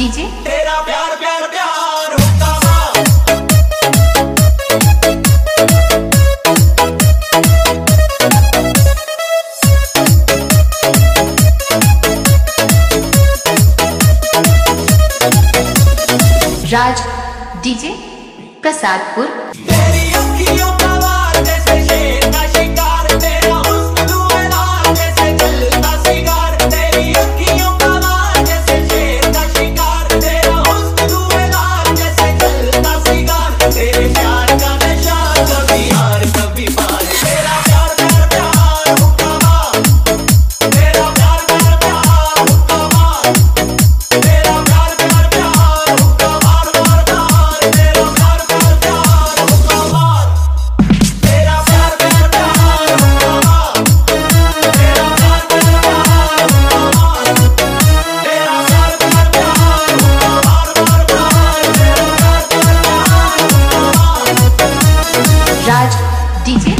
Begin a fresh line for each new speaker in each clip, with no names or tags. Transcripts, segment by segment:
DJ
तेरा प्यार प्यार प्यार हुक्का
राज डीजे प्रसादपुर।
तेरी अखियों का वार जैसे शेर का शिकार, तेरा हुस्न धुआंधार जैसे जलता सिगार। तेरी अखियों का वार जैसे शेर का शिकार, तेरा हुस्न धुआंधार जैसे जलता सिगार। तेरे प्यार का नशा कभी हार कभी पार। तेरा प्यार प्यार प्यार हुक्का, तेरा प्यार प्यार प्यार हुक्का, तेरा प्यार प्यार प्यार हुक्का मार मार मार। तेरा प्यार प्यार प्यार हुक्का मार, तेरा प्यार प्यार प्यार हुक्का मार, तेरा प्यार प्यार प्यार हुक्का मार, तेरा प्यार प्यार प्यार हुक्का मार मार मार। तेरा प्यार प्यार प्यार हुक्का मार।
राज डीजे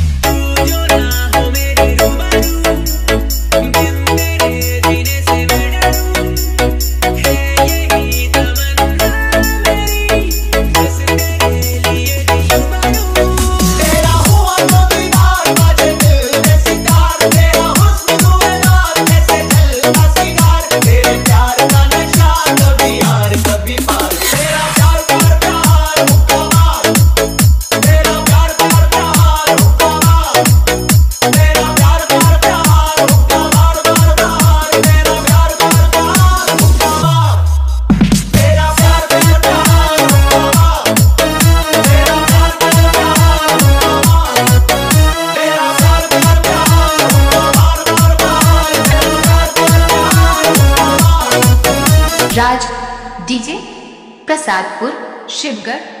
तेरा हुआ तो दीदार बाजे दिल में सितार, तेरा हुस्न धुआंधार जैसे जलता सिगार। तेरे प्यार का नशा कभी हार कभी पार। तेरा प्यार प्यार प्यार हुक्का मार, तेरा प्यार प्यार प्यार हुक्का मार, तेरा प्यार प्यार प्यार हुक्का मार मार मार। तेरा प्यार प्यार प्यार हुक्का मार, तेरा प्यार प्यार प्यार हुक्का मार, तेरा प्यार प्यार प्यार हुक्का मार, तेरा प्यार प्यार प्यार हुक्का मार मार मार। तेरा प्यार प्यार प्यार हुक्का मार।
राज डीजे प्रसादपुर शिवगढ़।